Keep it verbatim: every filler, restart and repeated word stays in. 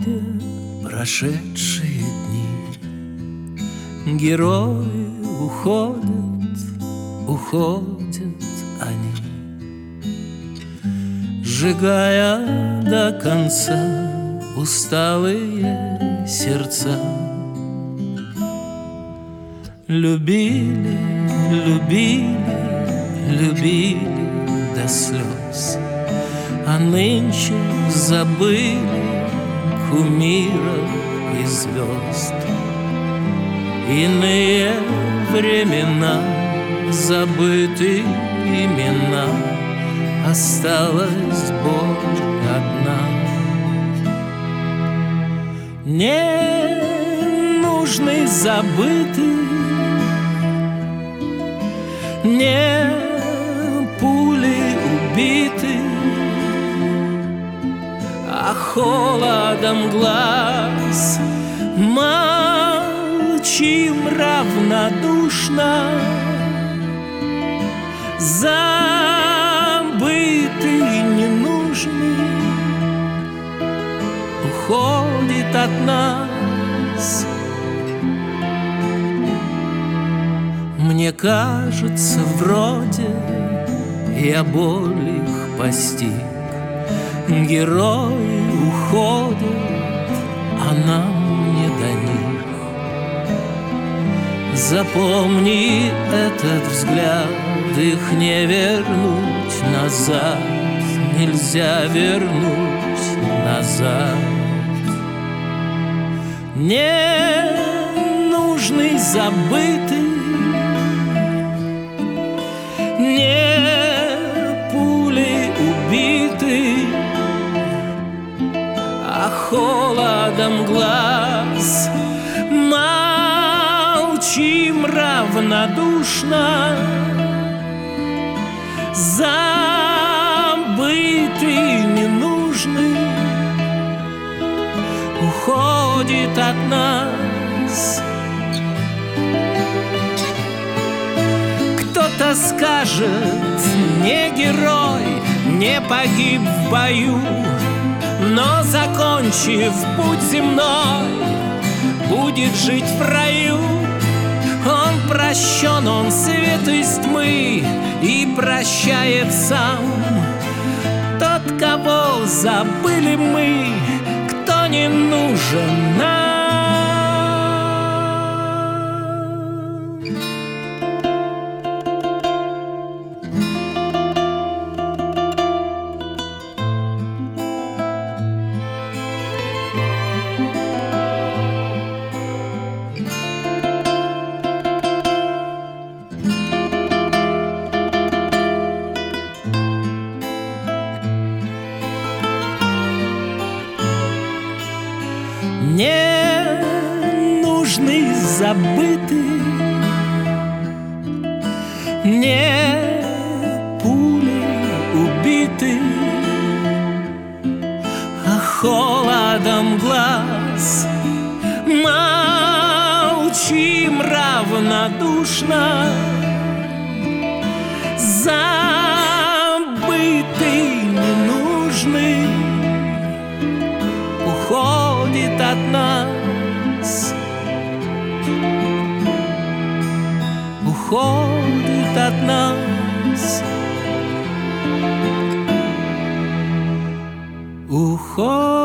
уходят прошедшие дни, герои уходят, уходят они, сжигая до конца усталые сердца. Любили, любили, любили до слез, а нынче забыли кумиров и звезд. Иные времена, забыты имена, осталась боль одна. Ненужный, забытый, не пули убиты, а холодом глаз молчим равнодушно. Забытый, ненужный уходит от нас. Мне кажется, вроде я боль их постиг. Герои уходят, а нам не до них. Запомни этот взгляд, их не вернуть назад, нельзя вернуть назад. Ненужный, забытый, не пули убиты, а холодом глаз молчим равнодушно. Забытый, ненужный уходит от нас. Кто-то скажет, не герой, не погиб в бою, но, закончив путь земной, будет жить в раю. Он прощен, он свет из тьмы и прощает сам. Тот, кого забыли мы, кто не нужен нам. Ненужный, забытый, не пули убиты, а холодом глаз молчим равнодушно. Забытый, ненужный уходит от нас, уходит от нас, уходит.